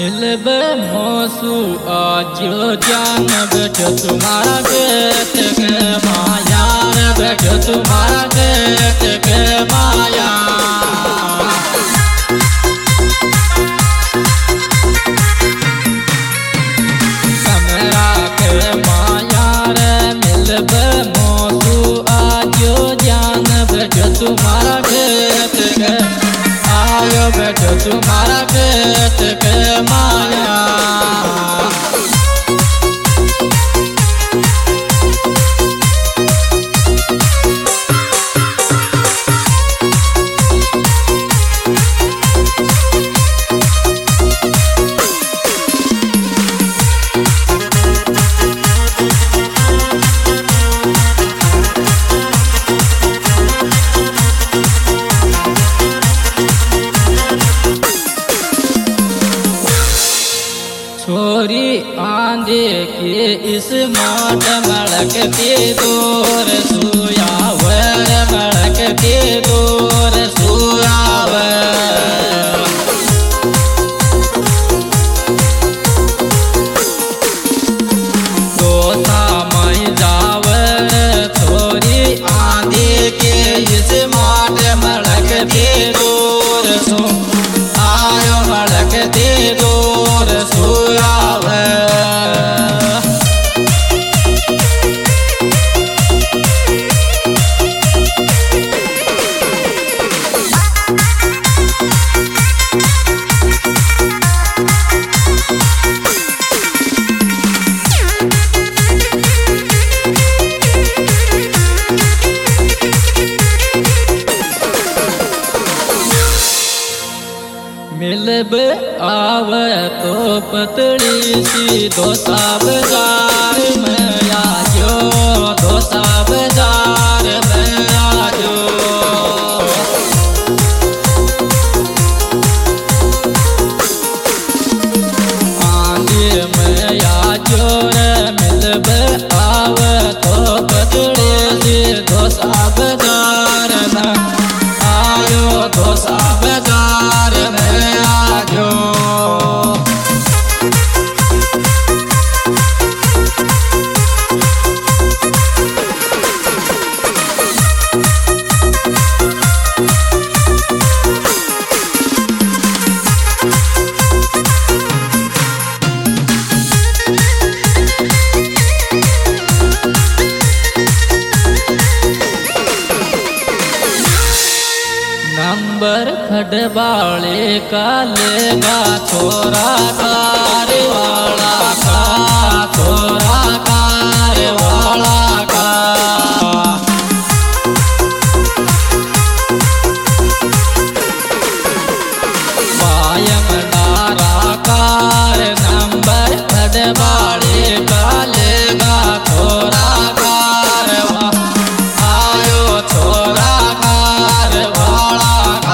मिलब मोसू आज जान बैठो तुम्हारा गेट के माया रे बैठो तुम्हारा गेट के माया कमरा के माया रे मिलब मोसू आज जान बैठो तुम्हारा गेट के आयो बैठो तुम्हारा गेट के माया छोरी आंधे के इस माट मड़कते दूर सुया वर मड़कते दूर सुया दोता मई जावर छोरी आंधे के इस माट मड़कते दूर सो आयो मड़कते दूर सुया मिलब आवे तो पतली सी दोसा बाजार में आजो दोसा बाजार में आजो आंधी में आजो रे मिलब आवे तो पतली सी दोसा बाजार में आयो दोसा बाजार में आजो नंबर खडबाले का लेगा छोरा कार वाला का छोरा कार वाला का बायम नारा कार नंबर खडबाले का लेगा छोरा कार आयो छोरा कार वाला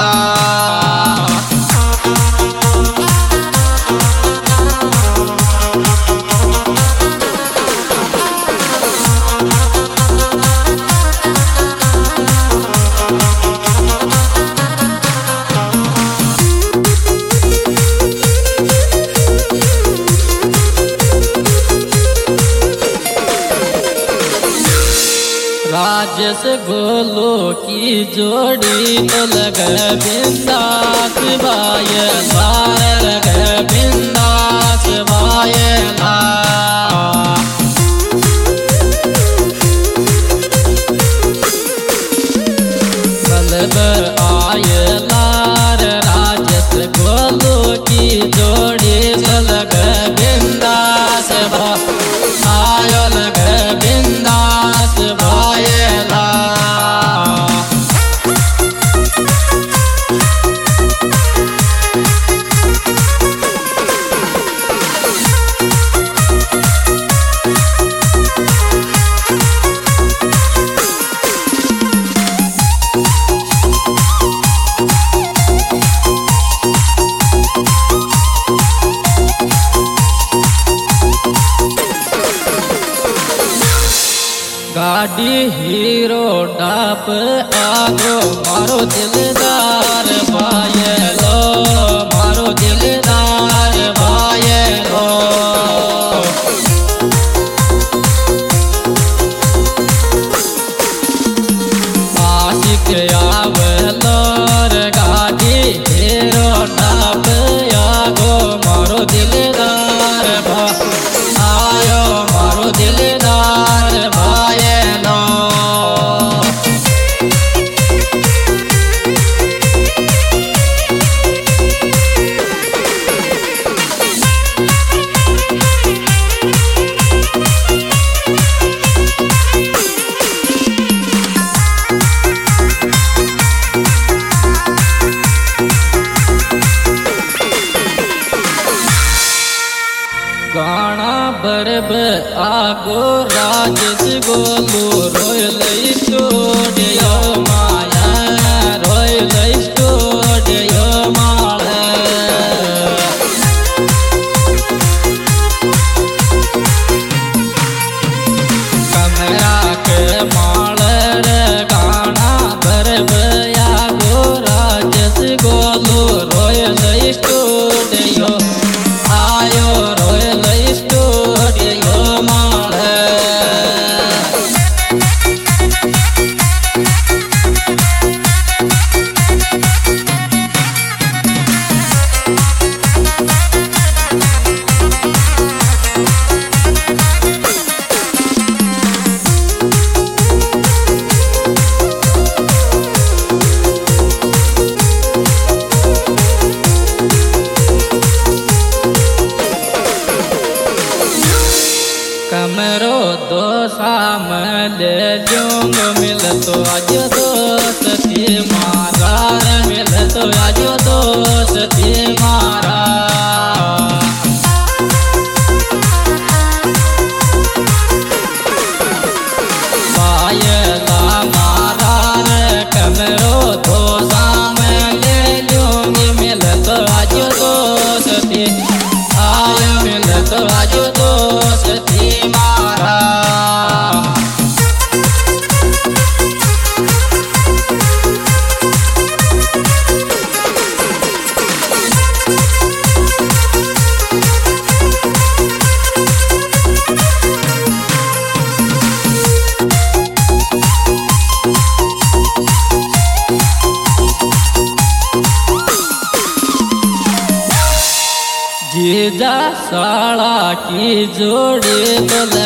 राजेश गोलो की जोड़ी तो लग बिंदास बायला लग बिंदास बायला मतलब आयला राजेश गोलो की जोड़ी तो लग बिंदास आयो लग बिंदास बायला गाड़ी हीरो डाप आगो मारो दिलदार बायलो मारो दिलदार बाय बरब आगो राजेश गोलू रोयल स्टूडियो माया रोयल स्टूडियो माल कमरा के माल गाना बरब आगो राजेश गोलू रोयल स्टूडियो आयो रोयल स्टूडियो माल कमरो दोसा मले जोंग मिल तो आज दोस्ती मारा मिल तो आज दोस्ती मारा पायला मारा कमरो दोसा मले जोंग मिल तो आज दोस्ती आय मिल तो आज दोस्ती मारा जीजा साला की जोड़ी